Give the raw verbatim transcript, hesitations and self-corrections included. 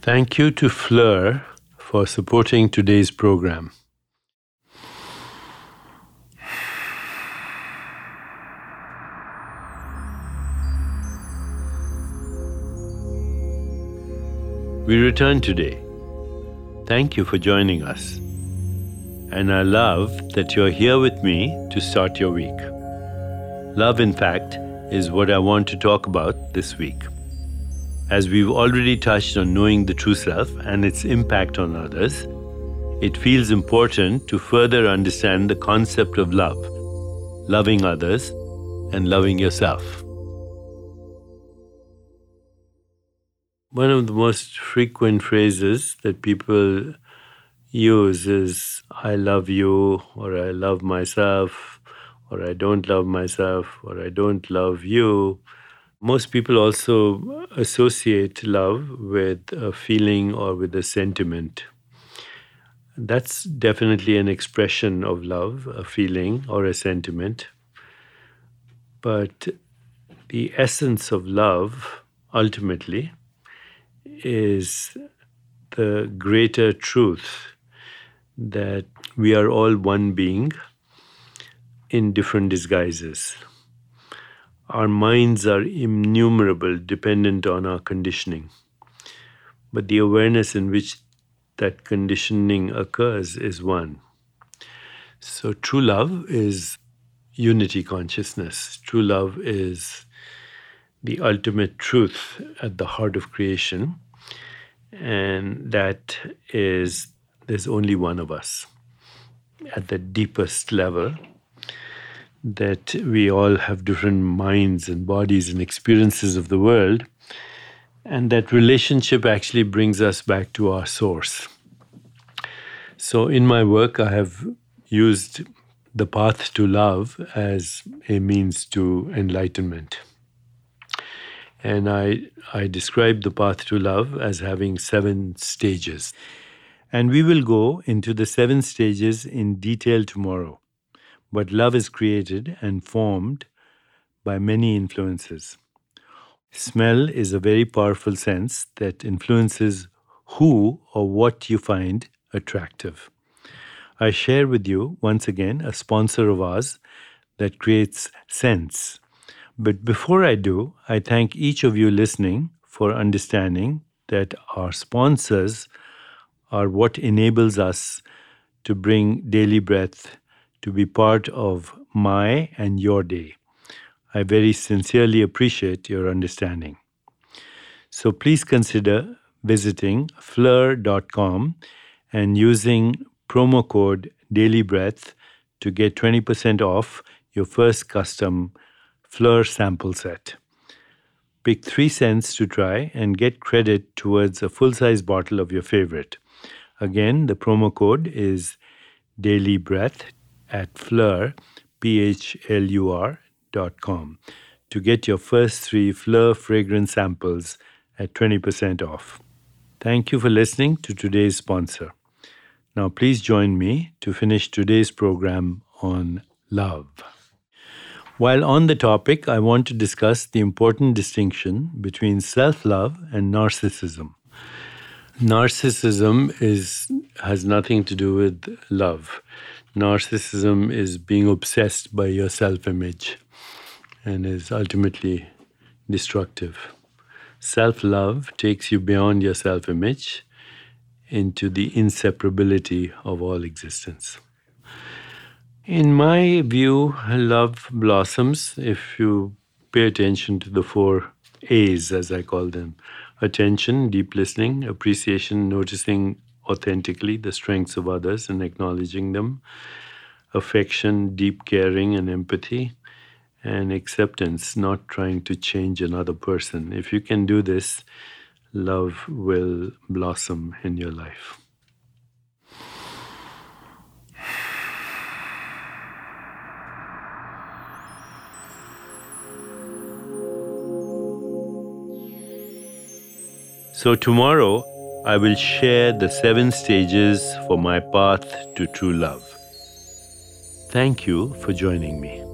Thank you to Fleur for supporting today's program. We return today. Thank you for joining us. And I love that you're here with me to start your week. Love, in fact, is what I want to talk about this week. As we've already touched on knowing the true self and its impact on others, it feels important to further understand the concept of love, loving others, and loving yourself. One of the most frequent phrases that people use is, I love you, or I love myself, or I don't love myself, or I don't love you. Most people also associate love with a feeling or with a sentiment. That's definitely an expression of love, a feeling or a sentiment. But the essence of love, ultimately, is the greater truth that we are all one being in different disguises. Our minds are innumerable, dependent on our conditioning. But the awareness in which that conditioning occurs is one. So true love is unity consciousness. True love is the ultimate truth at the heart of creation. And that is, there's only one of us at the deepest level. That we all have different minds and bodies and experiences of the world, and that relationship actually brings us back to our source. So in my work, I have used the path to love as a means to enlightenment. And I, I describe the path to love as having seven stages. And we will go into the seven stages in detail tomorrow. But love is created and formed by many influences. Smell is a very powerful sense that influences who or what you find attractive. I share with you, once again, a sponsor of ours that creates sense. But before I do, I thank each of you listening for understanding that our sponsors are what enables us to bring Daily Breath to be part of my and your day. I very sincerely appreciate your understanding. So please consider visiting fleur dot com and using promo code DailyBreath to get twenty percent off your first custom Fleur sample set. Pick three cents to try and get credit towards a full-size bottle of your favorite. Again, the promo code is DailyBreath at Fleur, P H L U R dot com to get your first three Fleur fragrance samples at twenty percent off. Thank you for listening to today's sponsor. Now please join me to finish today's program on love. While on the topic, I want to discuss the important distinction between self-love and narcissism. Narcissism is has nothing to do with love. Narcissism is being obsessed by your self-image and is ultimately destructive. Self-love takes you beyond your self-image into the inseparability of all existence. In my view, love blossoms if you pay attention to the four A's, as I call them. Attention, deep listening, appreciation, noticing authentically the strengths of others and acknowledging them, affection, deep caring and empathy, and acceptance, not trying to change another person. If you can do this, love will blossom in your life. So tomorrow, I will share the seven stages for my path to true love. Thank you for joining me.